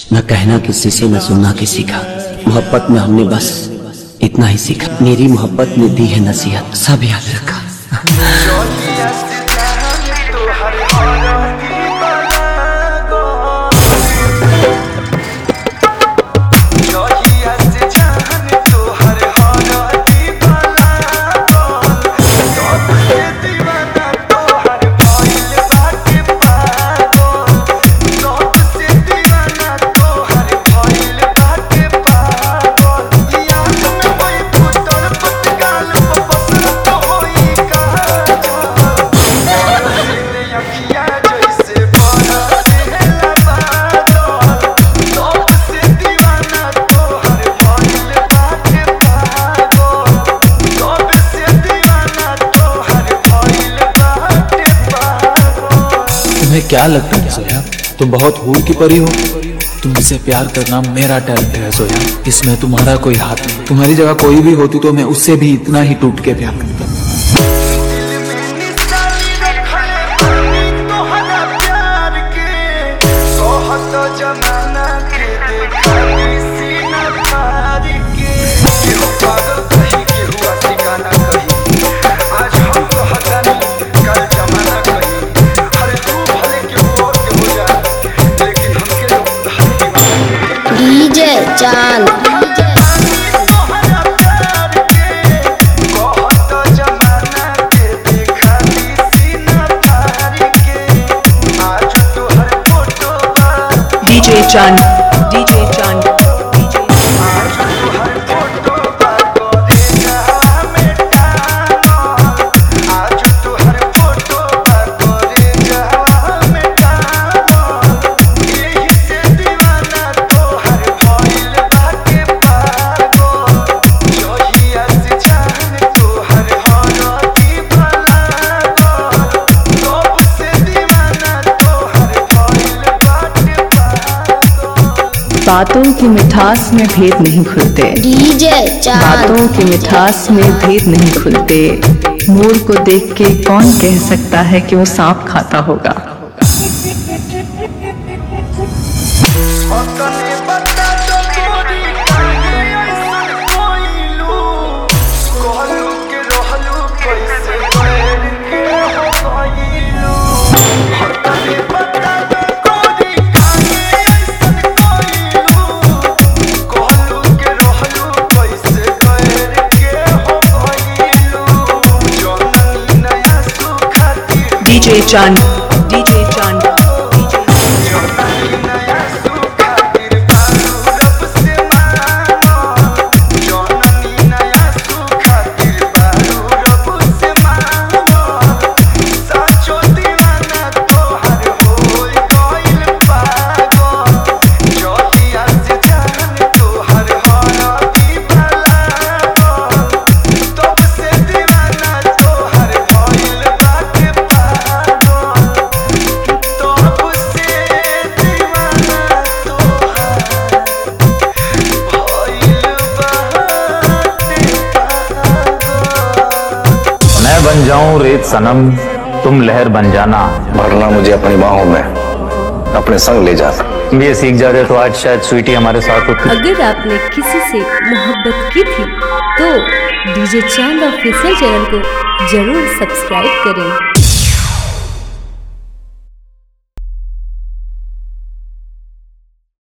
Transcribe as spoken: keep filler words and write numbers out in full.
न कहना किसी से न सुनना किसी का। मोहब्बत में हमने बस इतना ही सीखा। मेरी मोहब्बत ने दी है नसीहत, सब याद रखा। तुम्हें क्या लगता है सोया, तुम बहुत हूर की परी हो? तुमसे प्यार करना मेरा टैलेंट है सोया, इसमें तुम्हारा कोई हाथ नहीं। तुम्हारी जगह कोई भी होती तो मैं उससे भी इतना ही टूट के प्यार करता। डीजे चांद डीजे चांद डीजे चांद बातों की मिठास में भेद नहीं खुलते। डीजे चांद बातों की मिठास में भेद नहीं खुलते। मोर को देख के कौन कह सकता है कि वो सांप खाता होगा। डीजे चांद डीजे चांद बन जाऊं रेत सनम, तुम लहर बन जाना। भरना मुझे अपनी बाहों में, अपने संग ले जाना। तुम ये सीख जाते तो आज शायद स्वीटी हमारे साथ होती। अगर आपने किसी से मोहब्बत की थी तो डीजे चांद ऑफिशियल चैनल को जरूर सब्सक्राइब करें।